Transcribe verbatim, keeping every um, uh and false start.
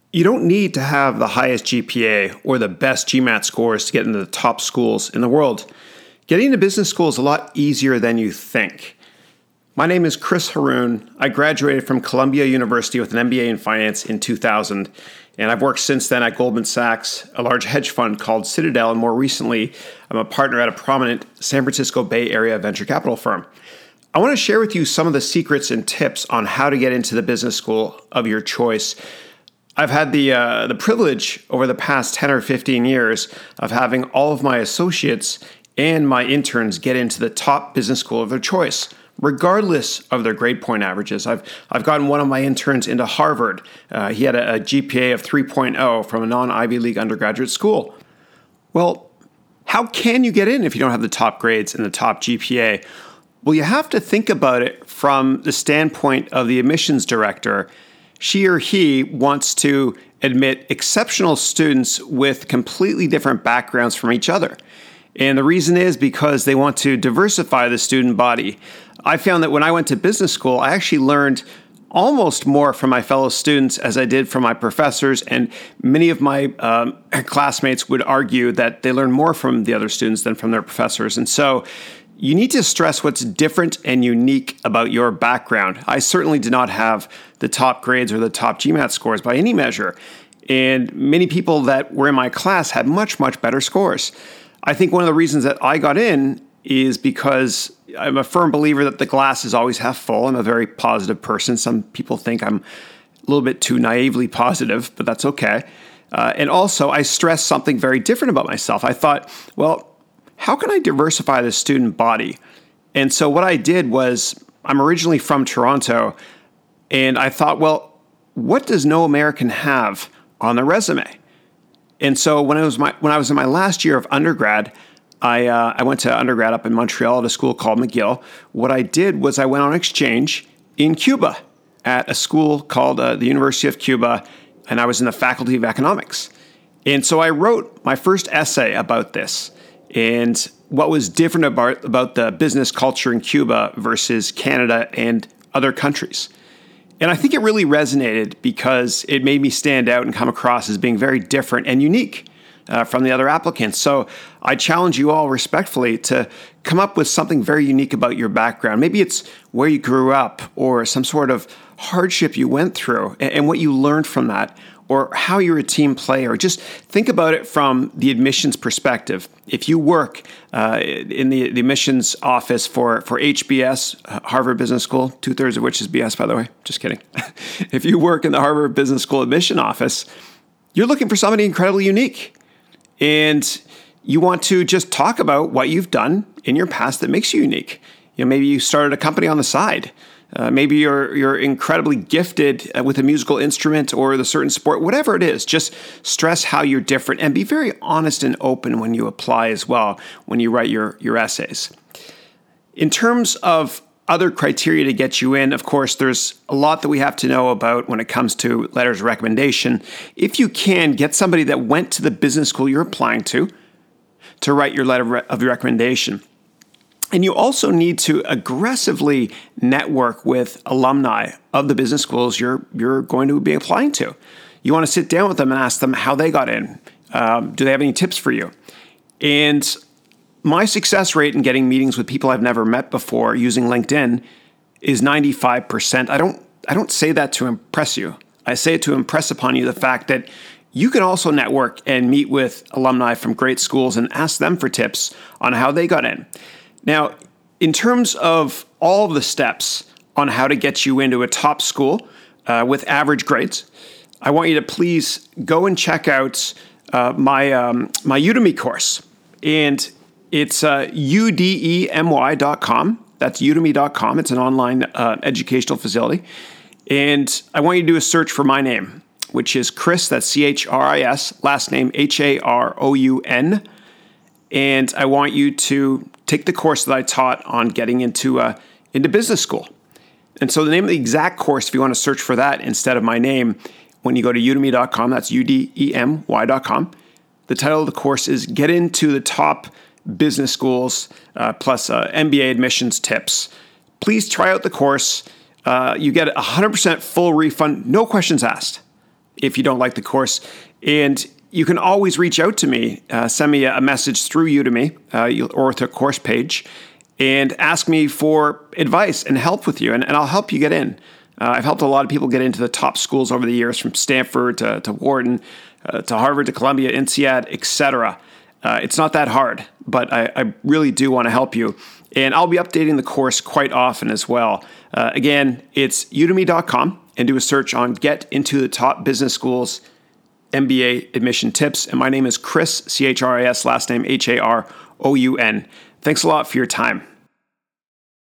You don't need to have the highest G P A or the best GMAT scores to get into the top schools in the world. Getting into business school is a lot easier than you think. My name is Chris Haroon. I graduated from Columbia University with an M B A in finance in two thousand, and I've worked since then at Goldman Sachs, a large hedge fund called Citadel, and more recently, I'm a partner at a prominent San Francisco Bay Area venture capital firm. I want to share with you some of the secrets and tips on how to get into the business school of your choice. I've had the uh, the privilege over the past ten or fifteen years of having all of my associates and my interns get into the top business school of their choice, regardless of their grade point averages. I've I've gotten one of my interns into Harvard. Uh, he had a, a G P A of three point oh from a non-Ivy League undergraduate school. Well, how can you get in if you don't have the top grades and the top G P A? Well, you have to think about it from the standpoint of the admissions director. She or he wants to admit exceptional students with completely different backgrounds from each other. And the reason is because they want to diversify the student body. I found that when I went to business school, I actually learned almost more from my fellow students as I did from my professors. And many of my um, classmates would argue that they learn more from the other students than from their professors. And so you need to stress what's different and unique about your background. I certainly did not have the top grades or the top GMAT scores by any measure. And many people that were in my class had much, much better scores. I think one of the reasons that I got in is because I'm a firm believer that the glass is always half full. I'm a very positive person. Some people think I'm a little bit too naively positive, but that's okay. Uh, and also, I stressed something very different about myself. I thought, well, how can I diversify the student body? And so what I did was, I'm originally from Toronto, and I thought, well, what does no American have on their resume? And so when I was my when I was in my last year of undergrad, I uh, I went to undergrad up in Montreal at a school called McGill. What I did was I went on exchange in Cuba at a school called uh, the University of Cuba, and I was in the Faculty of Economics. And so I wrote my first essay about this and what was different about, about the business culture in Cuba versus Canada and other countries. And I think it really resonated because it made me stand out and come across as being very different and unique uh, from the other applicants. So I challenge you all respectfully to come up with something very unique about your background. Maybe it's where you grew up or some sort of hardship you went through and, and what you learned from that, or how you're a team player. Just think about it from the admissions perspective. If you work uh, in the, the admissions office for, for H B S, Harvard Business School, two-thirds of which is B S, by the way, just kidding. If you work in the Harvard Business School admission office, you're looking for somebody incredibly unique. And you want to just talk about what you've done in your past that makes you unique. You know, maybe you started a company on the side. Uh, maybe you're you're incredibly gifted uh, with a musical instrument or the certain sport, whatever it is. Just stress how you're different and be very honest and open when you apply as well, when you write your, your essays. In terms of other criteria to get you in, of course, there's a lot that we have to know about when it comes to letters of recommendation. If you can, get somebody that went to the business school you're applying to to write your letter of recommendation. And you also need to aggressively network with alumni of the business schools you're you're going to be applying to. You want to sit down with them and ask them how they got in. Um, do they have any tips for you? And my success rate in getting meetings with people I've never met before using LinkedIn is ninety-five percent. I don't I don't say that to impress you. I say it to impress upon you the fact that you can also network and meet with alumni from great schools and ask them for tips on how they got in. Now, in terms of all of the steps on how to get you into a top school uh, with average grades, I want you to please go and check out uh, my um, my Udemy course. And it's uh, U D E M Y dot com. That's udemy dot com. It's an online uh, educational facility. And I want you to do a search for my name, which is Chris, that's C H R I S, last name H A R O U N. And I want you to take the course that I taught on getting into uh, into business school. And so the name of the exact course, if you want to search for that instead of my name, when you go to udemy dot com, that's U D E M Y dot com. The title of the course is Get Into the Top Business Schools uh, plus uh, M B A Admissions Tips. Please try out the course. Uh, you get a one hundred percent full refund, no questions asked. if you don't like the course. And you can always reach out to me, uh, send me a message through Udemy uh, or to a course page, and ask me for advice and help with you, and, and I'll help you get in. Uh, I've helped a lot of people get into the top schools over the years, from Stanford to, to Wharton, uh, to Harvard, to Columbia, INSEAD, et cetera. Uh, it's not that hard, but I, I really do want to help you. And I'll be updating the course quite often as well. Uh, again, it's udemy dot com, and do a search on Get Into the Top Business Schools M B A Admission Tips. And my name is Chris, C H R I S, last name H A R O U N. Thanks a lot for your time.